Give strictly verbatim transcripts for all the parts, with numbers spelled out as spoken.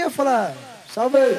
vai falar, salve aí.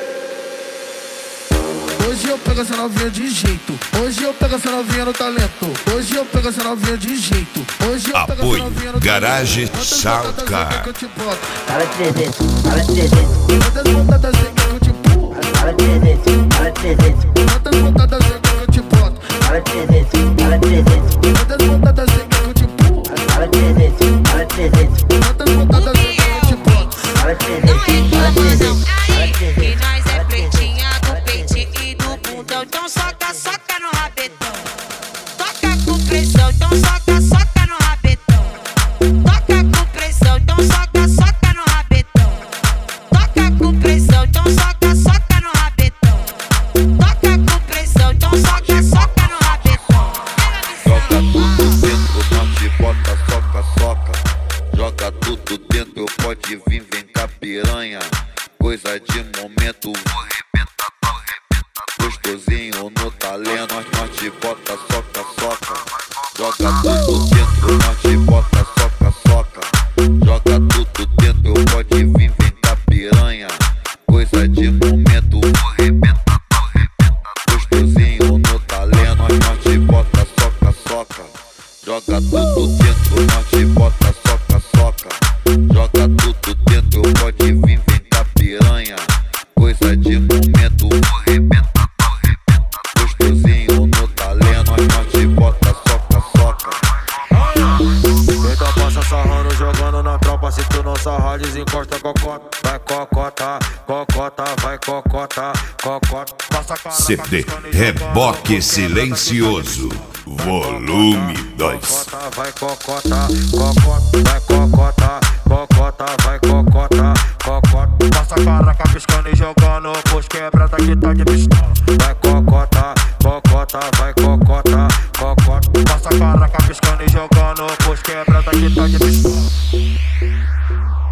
Hoje eu pego essa novinha de jeito. Hoje eu pego essa novinha no talento. Hoje eu pego essa novinha de jeito. Hoje eu pego essa novinha no talento. Garage Soundcar. Fala trezentos, fala trezentos. Quantas pontadas que eu te pulo? Fala trezentos, fala trezentos. Quantas pontadas que eu te boto? Fala trezentos, fala trezentos. Quantas pontadas que eu te pulo? Fala trezentos, fala trezentos. Quantas pontadas que eu te boto? Fala trezentos, Não reclama fala trezentos. não, aí que nós é pretinha do peitinho e do bundão. Então soca, soca no rabetão. Toca com pressão, então soca, soca no rabetão. Toca com pressão, então soca, soca no rabetão. Toca com pressão, então soca, soca no rabetão. Toca com pressão, então soca, soca no rabetão. Joga tudo dentro, não te bota, soca, soca. Joga tudo dentro, pode vir, vem cá piranha. Coisa de momento, vou arrebentar, vou arrebentar. Gostosinho no talento, nós, nós te bota, soca, soca. Joga tudo dentro, nós te bota, soca, soca. Joga tudo dentro, pode vir, vem cá piranha. Coisa de momento, vou arrebentar, vou arrebentar. Gostosinho no talento, nós, nós te bota, soca, soca. Joga tudo dentro, nós te bota, soca, soca. Joga tudo dentro, pode vir, vem cá piranha. Coisa de momento, vou arrebentar, vou arrebentar. Gostosinho no talento, nós, nós te bota, soca, soca. Então passa sarrando, jogando na tropa. Se tu não sarrar, desencosta cocota. Vai cocota, cocota, vai cocota, cocota. Passa cara, C D Reboque Silencioso, volume dois. cocota, vai cocota, cocota, vai cocota, cocota, vai cocota, cocota. Passa caraca piscando e jogando, pois quebrada que tá de pistola. Vai cocota, cocota, vai cocota, cocota. Passa caraca piscando e jogando, pois quebrada que tá de pistola.